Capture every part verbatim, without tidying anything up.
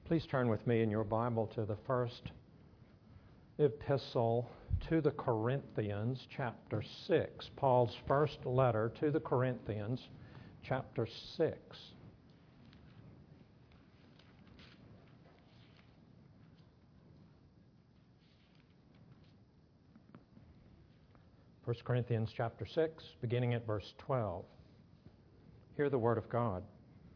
Please turn with me in your Bible to the first epistle to the Corinthians, chapter six. Paul's first letter to the Corinthians, chapter six. First Corinthians chapter six, beginning at verse twelve. Hear the word of God.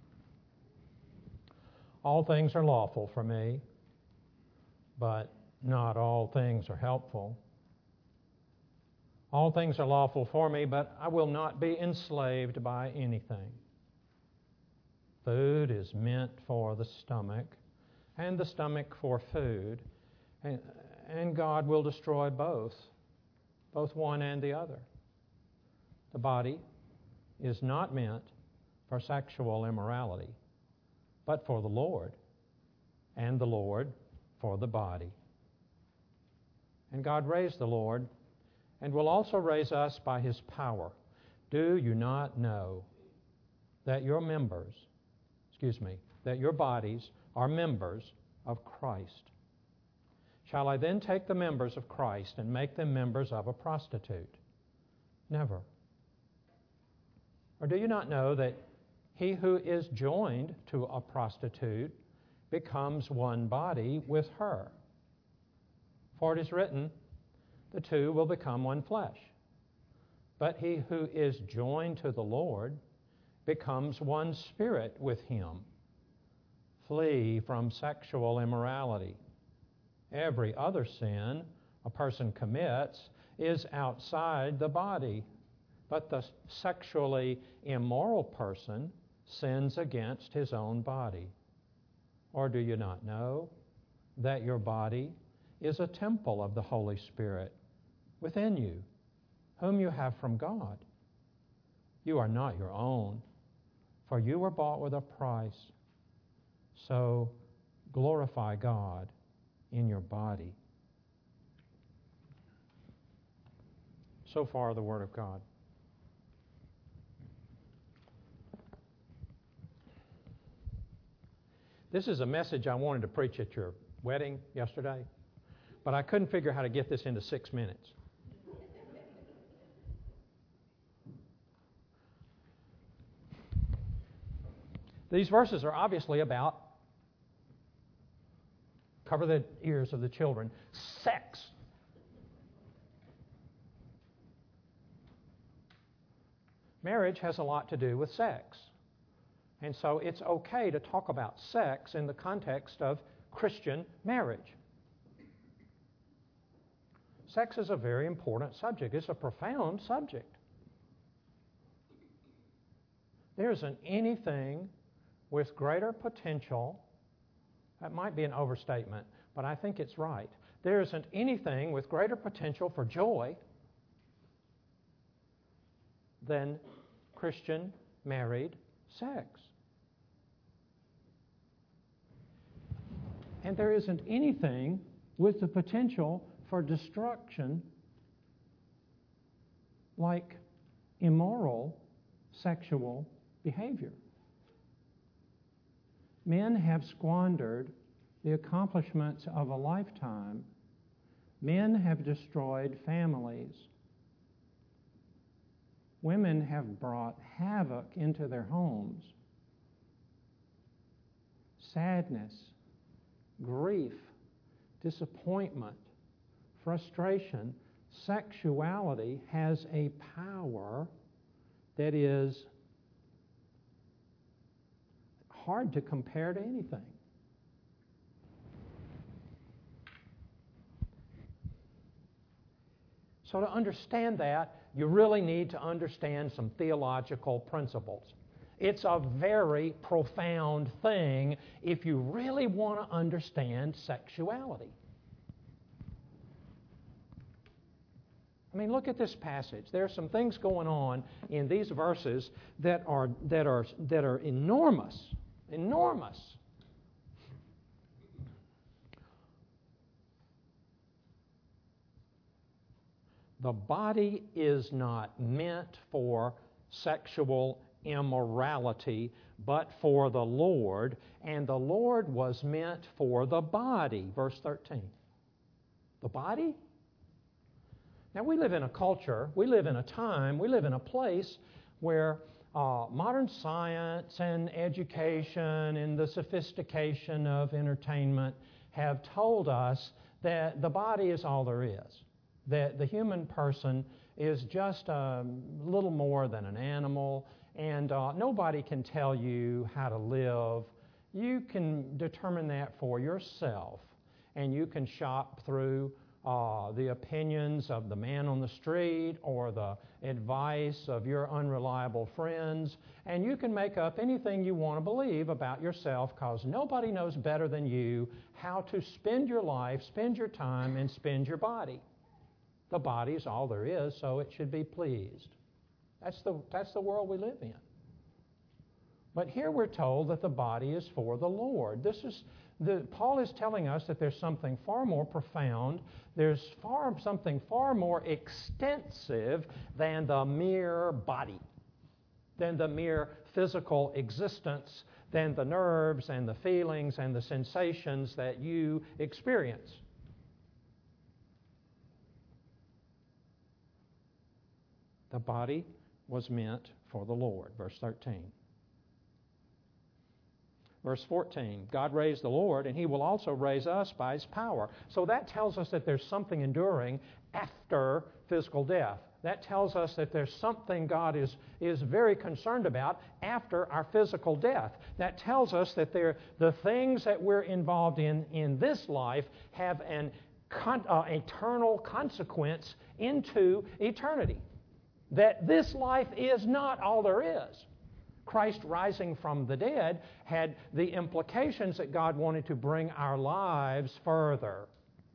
All things are lawful for me, but not all things are helpful. All things are lawful for me, but I will not be enslaved by anything. Food is meant for the stomach, and the stomach for food, and, and God will destroy both, both one and the other. The body is not meant for sexual immorality, but for the Lord, and the Lord for the body. And God raised the Lord, and will also raise us by His power. Do you not know that your members, excuse me, that your bodies are members of Christ? Shall I then take the members of Christ and make them members of a prostitute? Never. Or do you not know that he who is joined to a prostitute becomes one body with her? For it is written, the two will become one flesh. But he who is joined to the Lord becomes one spirit with Him. Flee from sexual immorality. Every other sin a person commits is outside the body, but the sexually immoral person sins against his own body. Or do you not know that your body is a temple of the Holy Spirit within you, whom you have from God? You are not your own, for you were bought with a price. So glorify God in your body. So far, the Word of God. This is a message I wanted to preach at your wedding yesterday, but I couldn't figure how to get this into six minutes. These verses are obviously about, cover the ears of the children, sex. Marriage has a lot to do with sex. And so it's okay to talk about sex in the context of Christian marriage. Sex is a very important subject. It's a profound subject. There isn't anything with greater potential, that might be an overstatement, but I think it's right. There isn't anything with greater potential for joy than Christian married sex. And there isn't anything with the potential for destruction like immoral sexual behavior. Men have squandered the accomplishments of a lifetime. Men have destroyed families. Women have brought havoc into their homes. Sadness, grief, disappointment, frustration. Sexuality has a power that is hard to compare to anything. So to understand that, you really need to understand some theological principles. It's a very profound thing if you really want to understand sexuality. I mean, look at this passage. There are some things going on in these verses that are that are that are enormous, enormous. The body is not meant for sexual immorality, but for the Lord, and the Lord was meant for the body. Verse thirteen. The body? Now, we live in a culture, we live in a time, we live in a place where uh, modern science and education and the sophistication of entertainment have told us that the body is all there is, that the human person is just a little more than an animal, and uh, nobody can tell you how to live. You can determine that for yourself, and you can shop through Uh, the opinions of the man on the street or the advice of your unreliable friends, and you can make up anything you want to believe about yourself, because nobody knows better than you how to spend your life, spend your time, and spend your body. The body is all there is, so it should be pleased. That's the, that's the world we live in. But here we're told that the body is for the Lord. This is the, Paul is telling us that there's something far more profound, there's far something far more extensive than the mere body, than the mere physical existence, than the nerves and the feelings and the sensations that you experience. The body was meant for the Lord. Verse thirteen. Verse fourteen, God raised the Lord, and He will also raise us by His power. So that tells us that there's something enduring after physical death. That tells us that there's something God is, is very concerned about after our physical death. That tells us that there, the things that we're involved in in this life have an con, uh, eternal consequence into eternity. That this life is not all there is. Christ rising from the dead had the implications that God wanted to bring our lives further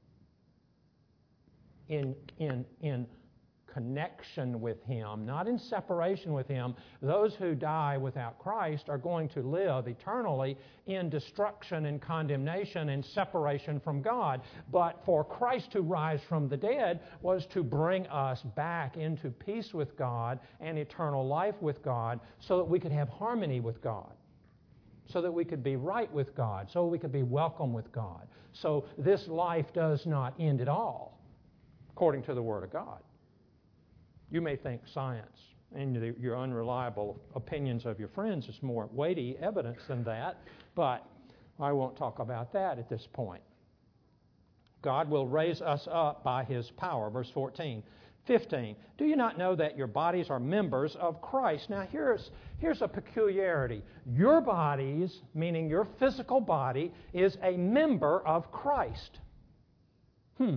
in, in, in connection with Him, not in separation with Him. Those who die without Christ are going to live eternally in destruction and condemnation and separation from God. But for Christ to rise from the dead was to bring us back into peace with God and eternal life with God, so that we could have harmony with God, so that we could be right with God, so we could be welcome with God. So this life does not end at all, according to the Word of God. You may think science and the, your unreliable opinions of your friends is more weighty evidence than that, but I won't talk about that at this point. God will raise us up by His power. Verse fourteen. fifteen. Do you not know that your bodies are members of Christ? Now here's, here's a peculiarity. Your bodies, meaning your physical body, is a member of Christ. Hmm.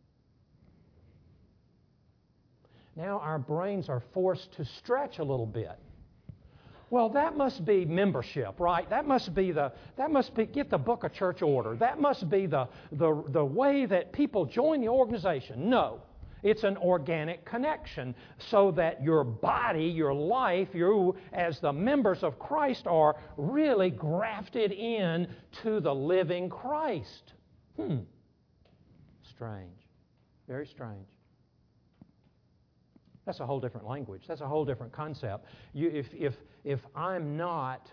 Now our brains are forced to stretch a little bit. Well, that must be membership, right? That must be the, that must be, get the book of church order. That must be the, the, the way that people join the organization. No, it's an organic connection, so that your body, your life, you as the members of Christ are really grafted in to the living Christ. Hmm. Strange. Very strange. That's a whole different language. That's a whole different concept. You, if, if, if I'm not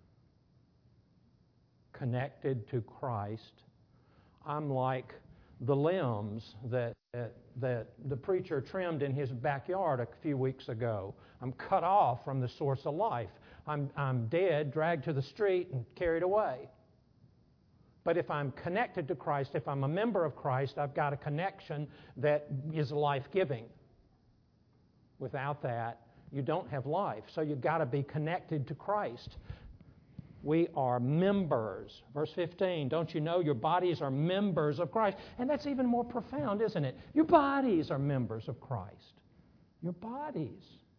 connected to Christ, I'm like the limbs that, that, that the preacher trimmed in his backyard a few weeks ago. I'm cut off from the source of life. I'm, I'm dead, dragged to the street, and carried away. But if I'm connected to Christ, if I'm a member of Christ, I've got a connection that is life-giving. Without that, you don't have life. So you've got to be connected to Christ. We are members. Verse fifteen, don't you know your bodies are members of Christ? And that's even more profound, isn't it? Your bodies are members of Christ. Your bodies.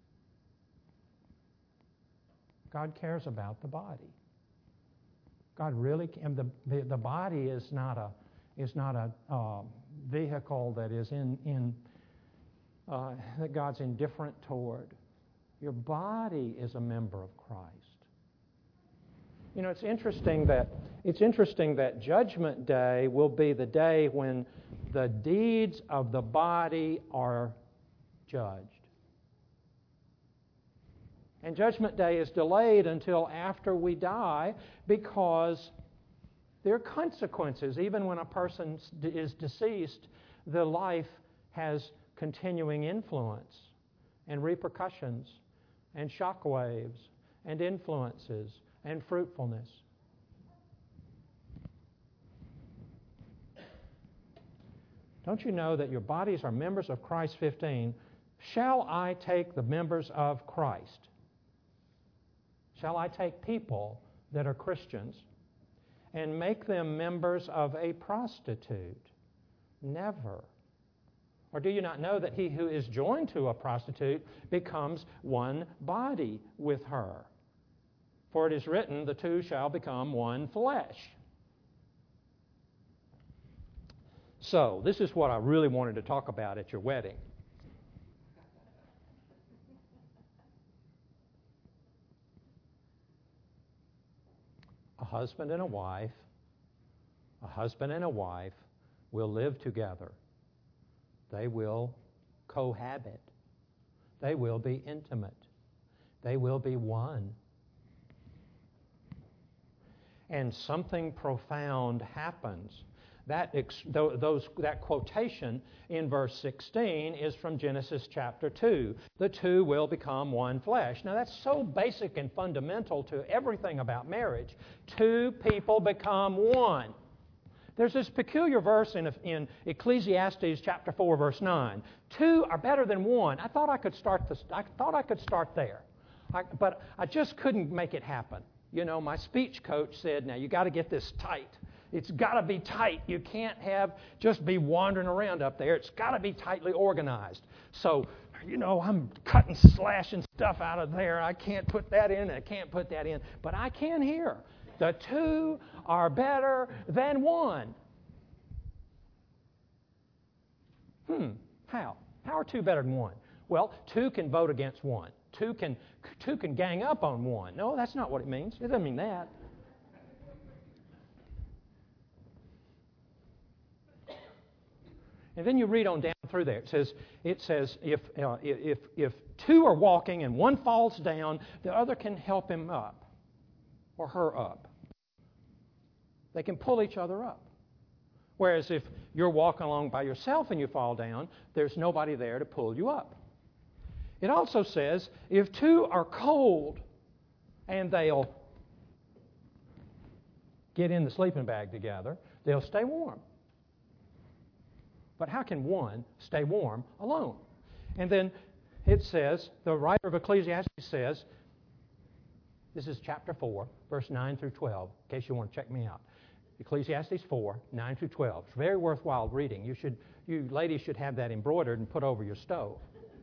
God cares about the body. God really, and the, the, the body is not a, is not a uh, vehicle that is in, in Uh, that God's indifferent toward. Your body is a member of Christ. You know, it's interesting that it's interesting that Judgment Day will be the day when the deeds of the body are judged. And Judgment Day is delayed until after we die because there are consequences. Even when a person is deceased, the life has continuing influence and repercussions and shock waves and influences and fruitfulness. Don't you know that your bodies are members of Christ fifteen? Shall I take the members of Christ? Shall I take people that are Christians and make them members of a prostitute? Never. Or do you not know that he who is joined to a prostitute becomes one body with her? For it is written, the two shall become one flesh. So, this is what I really wanted to talk about at your wedding. A husband and a wife, a husband and a wife will live together. They will cohabit. They will be intimate. They will be one. And something profound happens. That, ex- those, that quotation in verse sixteen is from Genesis chapter two. The two will become one flesh. Now that's so basic and fundamental to everything about marriage. Two people become one. There's this peculiar verse in, in Ecclesiastes chapter four, verse nine. Two are better than one. I thought I could start this, I thought I could start there, I, but I just couldn't make it happen. You know, my speech coach said, "Now you got to get this tight. It's got to be tight. You can't have just be wandering around up there. It's got to be tightly organized." So, you know, I'm cutting, slashing stuff out of there. I can't put that in. I can't put that in, but I can here. The two are better than one. Hmm, how? How are two better than one? Well, two can vote against one. Two can, two can gang up on one. No, that's not what it means. It doesn't mean that. And then you read on down through there. It says, it says if, uh, if, if two are walking and one falls down, the other can help him up or her up. They can pull each other up. Whereas if you're walking along by yourself and you fall down, there's nobody there to pull you up. It also says if two are cold and they'll get in the sleeping bag together, they'll stay warm. But how can one stay warm alone? And then it says, the writer of Ecclesiastes says, this is chapter four, verse nine through twelve, in case you want to check me out. Ecclesiastes four, nine through twelve. It's very worthwhile reading. You should, you ladies should have that embroidered and put over your stove.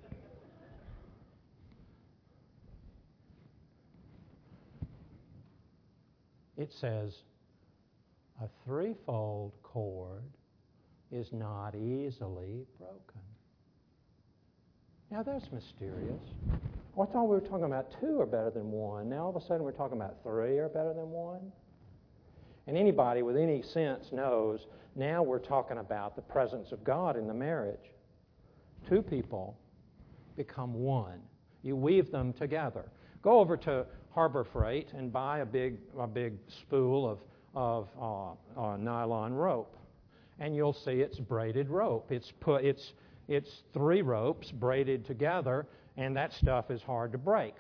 It says, a threefold cord is not easily broken. Now that's mysterious. I thought we were talking about two are better than one. Now all of a sudden we're talking about three are better than one. And anybody with any sense knows now we're talking about the presence of God in the marriage. Two people become one. You weave them together. Go over to Harbor Freight and buy a big a big spool of, of uh, uh, nylon rope. And you'll see it's braided rope. It's put it's it's three ropes braided together, and that stuff is hard to break.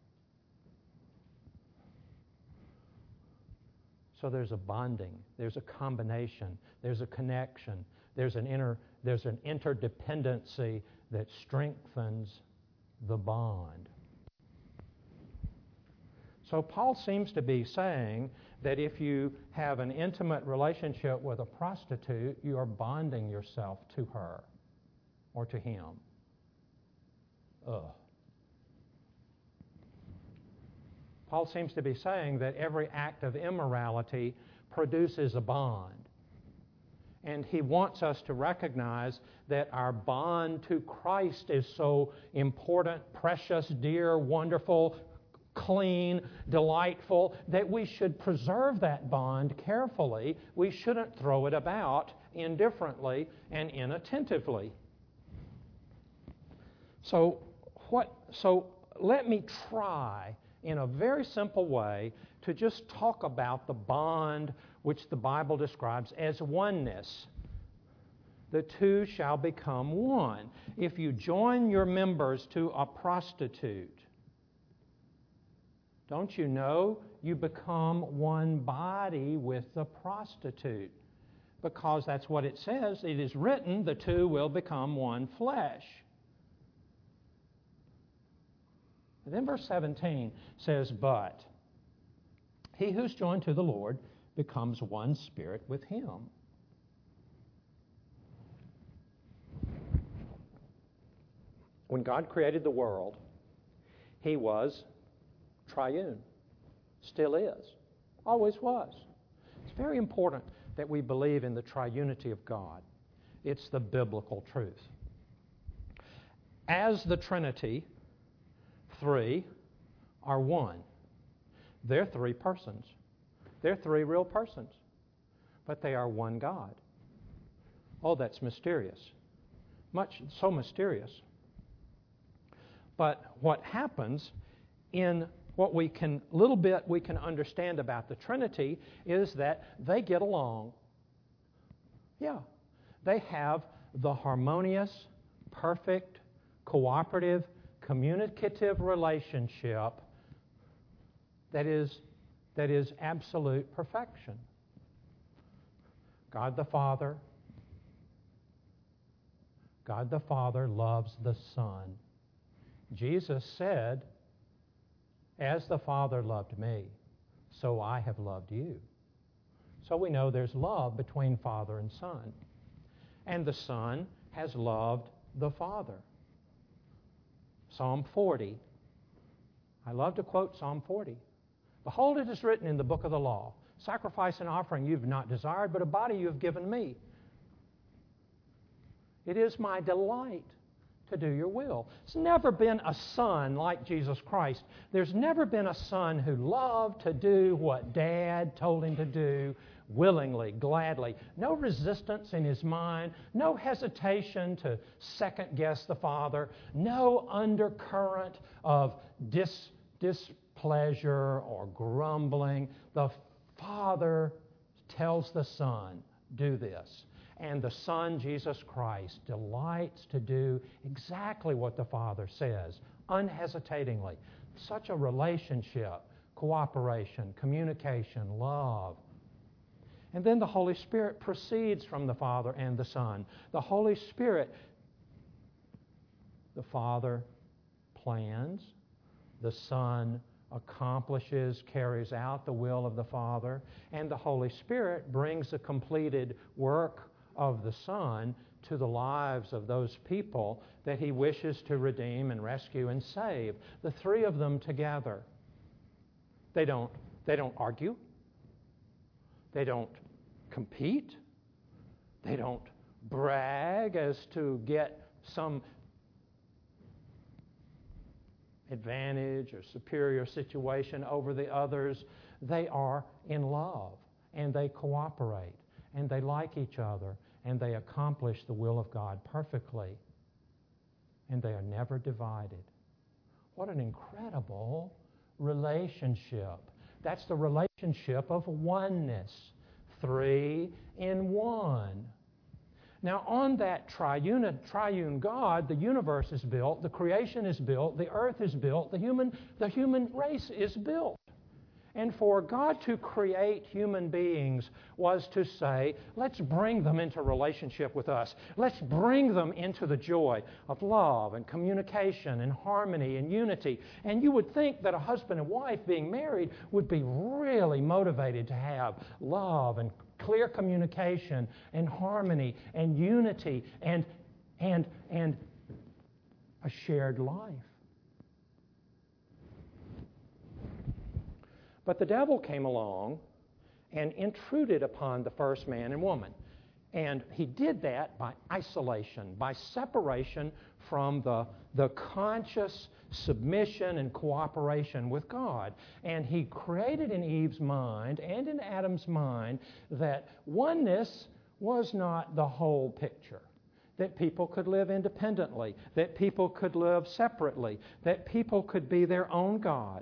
So there's a bonding, there's a combination, there's a connection, there's an inter there's an interdependency that strengthens the bond. So Paul seems to be saying that if you have an intimate relationship with a prostitute, you are bonding yourself to her or to him. Ugh. Paul seems to be saying that every act of immorality produces a bond. And he wants us to recognize that our bond to Christ is so important, precious, dear, wonderful, clean, delightful, that we should preserve that bond carefully. We shouldn't throw it about indifferently and inattentively. So, what? So let me try in a very simple way to just talk about the bond which the Bible describes as oneness. The two shall become one. If you join your members to a prostitute, don't you know you become one body with the prostitute? Because that's what it says. It is written, the two will become one flesh. And then verse seventeen says, but he who's joined to the Lord becomes one spirit with him. When God created the world, he was triune. Still is. Always was. It's very important that we believe in the triunity of God. It's the biblical truth. As the Trinity, three are one. They're three persons. They're three real persons. But they are one God. Oh, that's mysterious. Much so mysterious. But what happens in what we can, little bit we can understand about the Trinity is that they get along. Yeah. They have the harmonious, perfect, cooperative, communicative relationship that is, that is absolute perfection. God the Father, God the Father loves the Son. Jesus said, as the Father loved me, so I have loved you. So we know there's love between Father and Son. And the Son has loved the Father. Psalm forty. I love to quote Psalm forty. Behold, it is written in the book of the law, sacrifice and offering you've not desired, but a body you have given me. It is my delight to do your will. There's never been a son like Jesus Christ. There's never been a son who loved to do what Dad told him to do willingly, gladly. No resistance in his mind, no hesitation to second-guess the Father, no undercurrent of dis, displeasure or grumbling. The Father tells the Son, do this. And the Son, Jesus Christ, delights to do exactly what the Father says, unhesitatingly. Such a relationship, cooperation, communication, love. And then the Holy Spirit proceeds from the Father and the Son. The Holy Spirit, the Father plans, the Son accomplishes, carries out the will of the Father, and the Holy Spirit brings the completed work of the Son to the lives of those people that He wishes to redeem and rescue and save. The three of them together. They don't, they don't argue. They don't compete. They don't brag as to get some advantage or superior situation over the others. They are in love, and they cooperate, and they like each other, and they accomplish the will of God perfectly, and they are never divided. What an incredible relationship. That's the relationship of oneness. Three in one. Now, on that triune, triune God, the universe is built, the creation is built, the earth is built, the human, the human race is built. And for God to create human beings was to say, let's bring them into relationship with us. Let's bring them into the joy of love and communication and harmony and unity. And you would think that a husband and wife being married would be really motivated to have love and clear communication and harmony and unity and, and, and a shared life. But the devil came along and intruded upon the first man and woman. And he did that by isolation, by separation from the, the conscious submission and cooperation with God. And he created in Eve's mind and in Adam's mind that oneness was not the whole picture. that people could live independently, that people could live separately, that people could be their own God.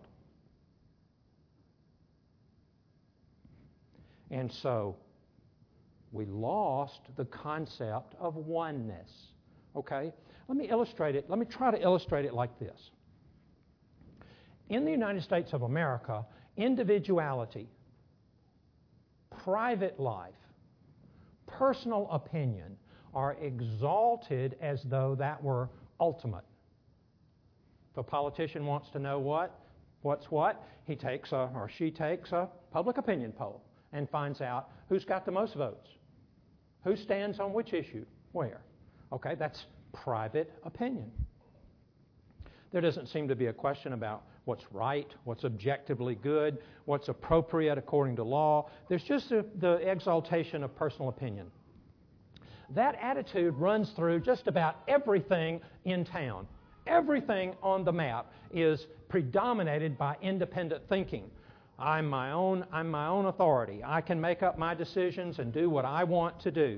And so we lost the concept of oneness. Okay? Let me illustrate it. Let me try to illustrate it like this. In the United States of America, individuality, private life, personal opinion are exalted as though that were ultimate. If a politician wants to know what, what's what, he takes a, or she takes a public opinion poll and finds out who's got the most votes, who stands on which issue, where. Okay, that's private opinion. There doesn't seem to be a question about what's right, what's objectively good, what's appropriate according to law. There's just a, the exaltation of personal opinion. That attitude runs through just about everything in town. Everything on the map is predominated by independent thinking. I'm my own, I'm my own authority. I can make up my decisions and do what I want to do.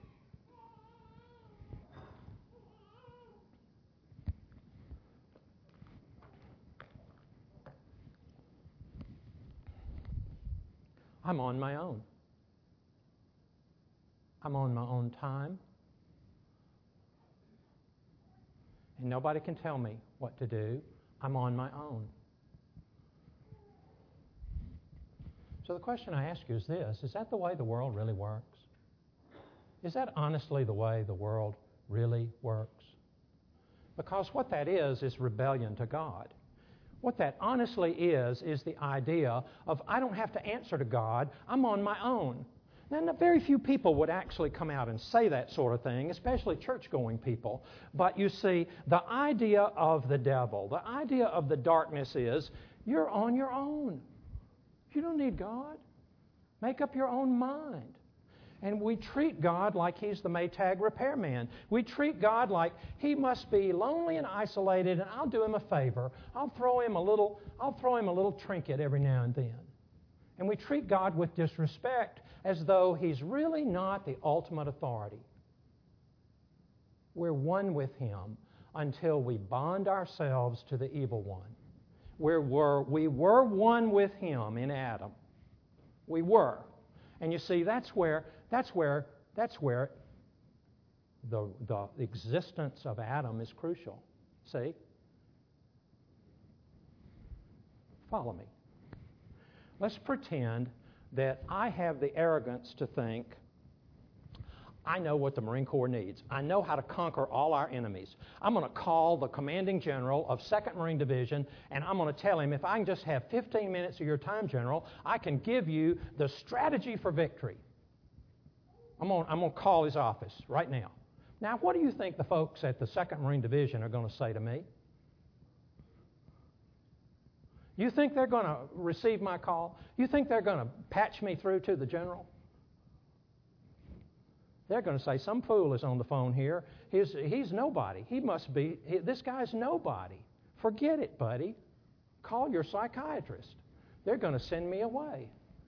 I'm on my own. I'm on my own time. And nobody can tell me what to do. I'm on my own. So the question I ask you is this: is that the way the world really works? Is that honestly the way the world really works? Because what that is, is rebellion to God. What that honestly is, is the idea of I don't have to answer to God, I'm on my own. Now, very few people would actually come out and say that sort of thing, especially church-going people. But you see, the idea of the devil, the idea of the darkness is you're on your own. You don't need God. Make up your own mind. And we treat God like He's the Maytag repairman. We treat God like He must be lonely and isolated, and I'll do Him a favor. I'll throw Him a little, I'll throw Him a little trinket every now and then. And we treat God with disrespect as though He's really not the ultimate authority. We're one with Him until we bond ourselves to the evil one. We were, we were one with Him in Adam. We were. And you see, that's where, that's where, that's where the, the existence of Adam is crucial. See? Follow me. Let's pretend that I have the arrogance to think I know what the Marine Corps needs. I know how to conquer all our enemies. I'm going to call the commanding general of second Marine Division, and I'm going to tell him, if I can just have fifteen minutes of your time, General, I can give you the strategy for victory. I'm going, I'm going to call his office right now. Now, what do you think the folks at the second Marine Division are going to say to me? You think they're going to receive my call? You think they're going to patch me through to the general? They're going to say, some fool is on the phone here. He's, he's nobody. He must be, he, this guy's nobody. Forget it, buddy. Call your psychiatrist. They're going to send me away.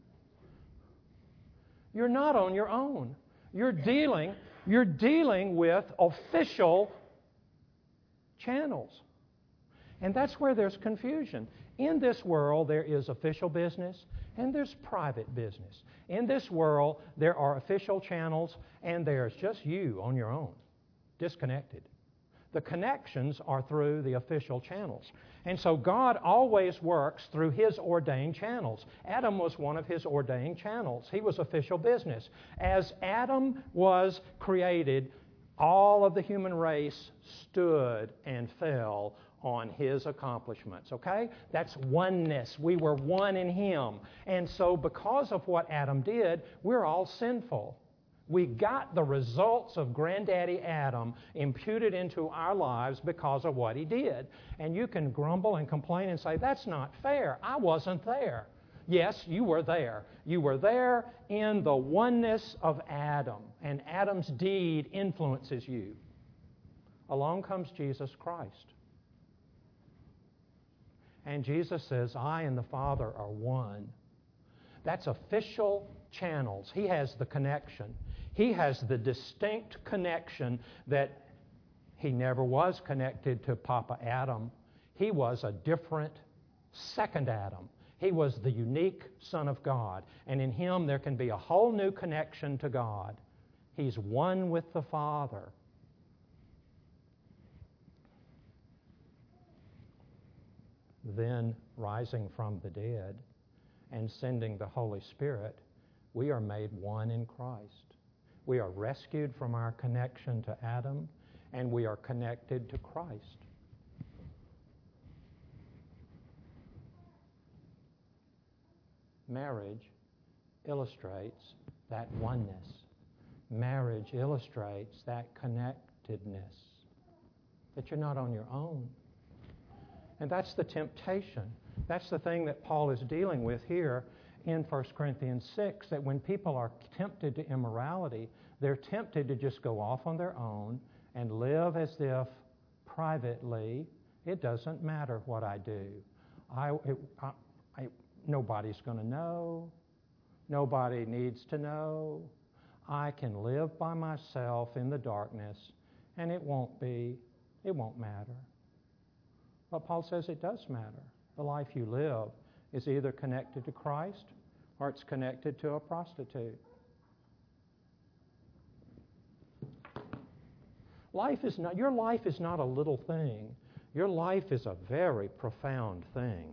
You're not on your own. You're dealing, you're dealing with official channels. And that's where there's confusion. In this world, there is official business and there's private business. In this world, there are official channels and there's just you on your own, disconnected. The connections are through the official channels. And so God always works through His ordained channels. Adam was one of His ordained channels. He was official business. As Adam was created, all of the human race stood and fell on His accomplishments, okay? That's oneness. We were one in Him. And so because of what Adam did, we're all sinful. We got the results of Granddaddy Adam imputed into our lives because of what he did. And you can grumble and complain and say, that's not fair. I wasn't there. Yes, you were there. You were there in the oneness of Adam. And Adam's deed influences you. Along comes Jesus Christ. And Jesus says, I and the Father are one. That's official channels. He has the connection. He has the distinct connection that he never was connected to Papa Adam. He was a different second Adam. He was the unique Son of God. And in him there can be a whole new connection to God. He's one with the Father. Then, rising from the dead and sending the Holy Spirit, we are made one in Christ. We are rescued from our connection to Adam, and we are connected to Christ. Marriage illustrates that oneness. Marriage illustrates that connectedness, that you're not on your own. And that's the temptation. That's the thing that Paul is dealing with here in First Corinthians six, that when people are tempted to immorality, they're tempted to just go off on their own and live as if privately, it doesn't matter what I do. I, it, I, I, nobody's going to know. Nobody needs to know. I can live by myself in the darkness, and it won't be, it won't matter. But Paul says it does matter. The life you live is either connected to Christ or it's connected to a prostitute. Life is not, your life is not a little thing. Your life is a very profound thing.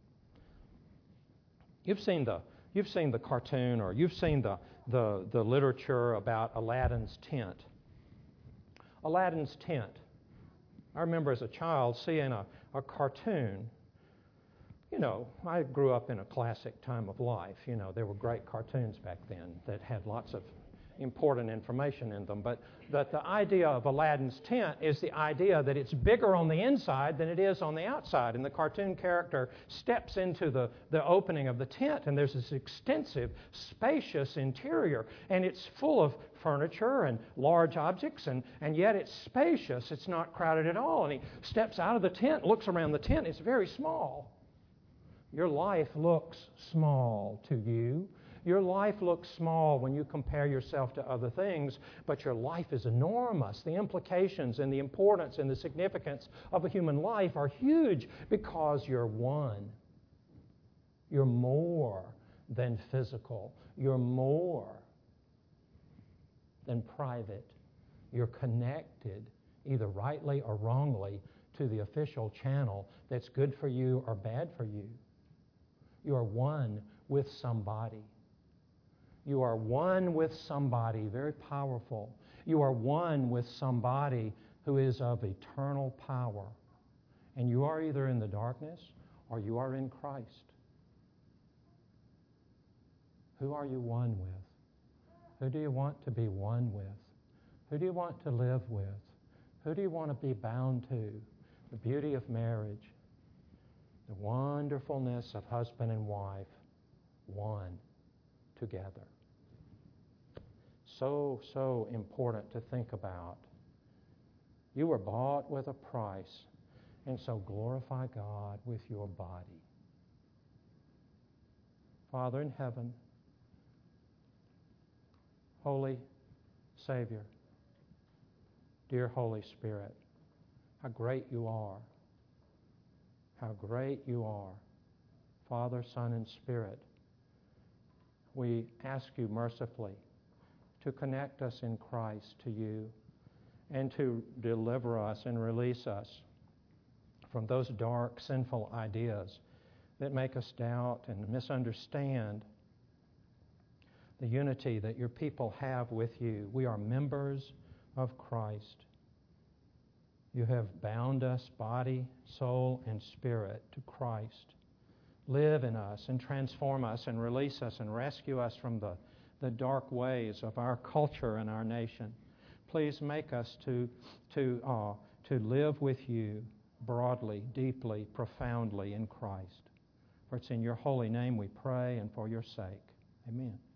You've seen the, you've seen the cartoon, or you've seen the, the, the literature about Aladdin's tent. Aladdin's tent. I remember as a child seeing a, a cartoon. You know, I grew up in a classic time of life. You know, there were great cartoons back then that had lots of important information in them. But that the idea of Aladdin's tent is the idea that it's bigger on the inside than it is on the outside. And the cartoon character steps into the, the opening of the tent, and there's this extensive, spacious interior. And it's full of furniture and large objects, and, and yet it's spacious. It's not crowded at all. And he steps out of the tent, looks around the tent. It's very small. Your life looks small to you. Your life looks small when you compare yourself to other things, but your life is enormous. The implications and the importance and the significance of a human life are huge because you're one. You're more than physical. You're more than private. You're connected, either rightly or wrongly, to the official channel that's good for you or bad for you. You are one with somebody. You are one with somebody very powerful. You are one with somebody who is of eternal power. And you are either in the darkness or you are in Christ. Who are you one with? Who do you want to be one with? Who do you want to live with? Who do you want to be bound to? The beauty of marriage, the wonderfulness of husband and wife, one together. So, so important to think about. You were bought with a price, and so glorify God with your body. Father in heaven, Holy Savior, dear Holy Spirit, how great you are. How great you are. Father, Son, and Spirit, we ask you mercifully to connect us in Christ to you and to deliver us and release us from those dark, sinful ideas that make us doubt and misunderstand the unity that your people have with you. We are members of Christ. You have bound us, body, soul, and spirit, to Christ. Live in us and transform us and release us and rescue us from the, the dark ways of our culture and our nation. Please make us to, to, uh, to live with you broadly, deeply, profoundly in Christ. For it's in your holy name we pray and for your sake. Amen.